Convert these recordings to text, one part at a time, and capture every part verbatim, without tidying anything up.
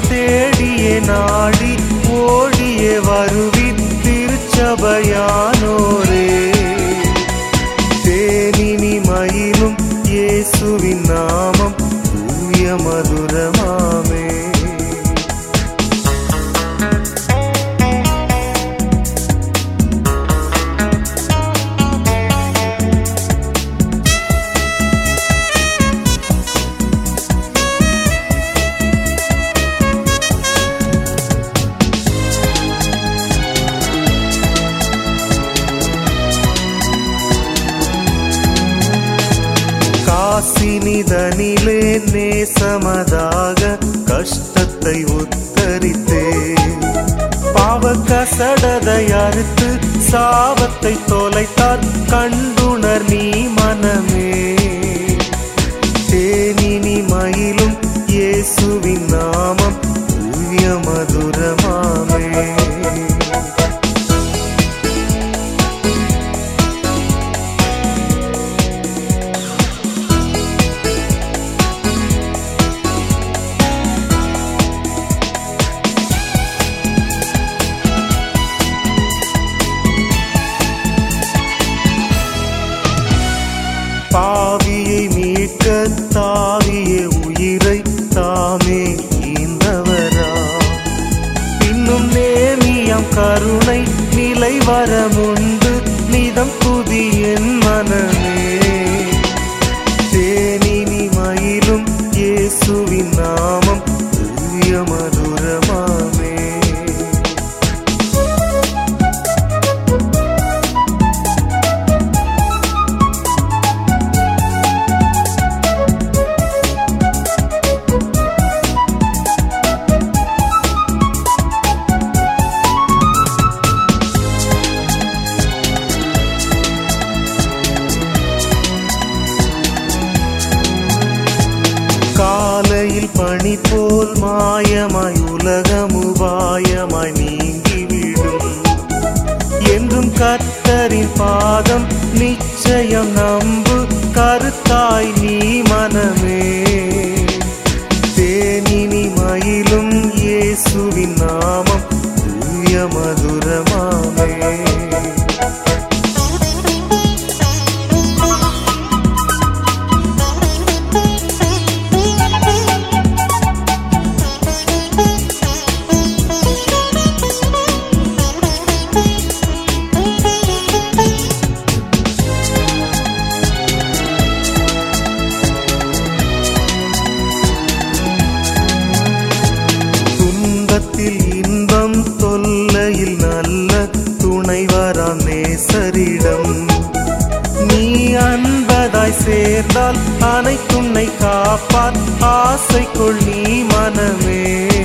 தேடியே நாடி ஓடியே வருவின் திருச்சபையானோரே. தேனினி மயிலும் இயேசுவின் நாமம் தூய மதுரமாமே. காசினிதனிலே நேசமதாக கஷ்டத்தை உத்தரித்தே, பாவ கசடதை அறுத்து சாபத்தை தொலைத்தார் கண்டுணர் நீ மனமே. தேனினி மயிலும் இயேசுவின் நாமம் தூய மதுரமாமே. பாவியை மீட்க தாவிய உயிரை தாமே ஈந்தவரா, பின்னும் நேமியம் கருணை நிலை வரமுண்டு நிதம் புதி என் மனமே. தேனினி மயிலும் இயேசுவின் நாமம் தூய மதுரமாமே. காலையில் பனி போல் மாயமாய் உலகமுபாயமாய் நீங்கிவிடும், என்றும் கர்த்தரின் பாதம் நிச்சயம் நம்பு கருத்தாய் நீ மனமே. தேனினி மயிலும் இயேசுவின் நாமம் தூய மதுரமாமே. இன்பம் தொல்லையில் நல்ல துணைவராம் நேசரிடம் நீ அன்பதாய் சேர்ந்தால் அனைத்துன்னை காப்பார் ஆசை கொள் நீ மனமே.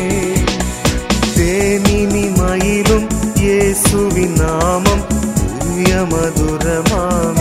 தேனினி மயிலும் இயேசுவின் நாமம் தூய மதுரமாமே.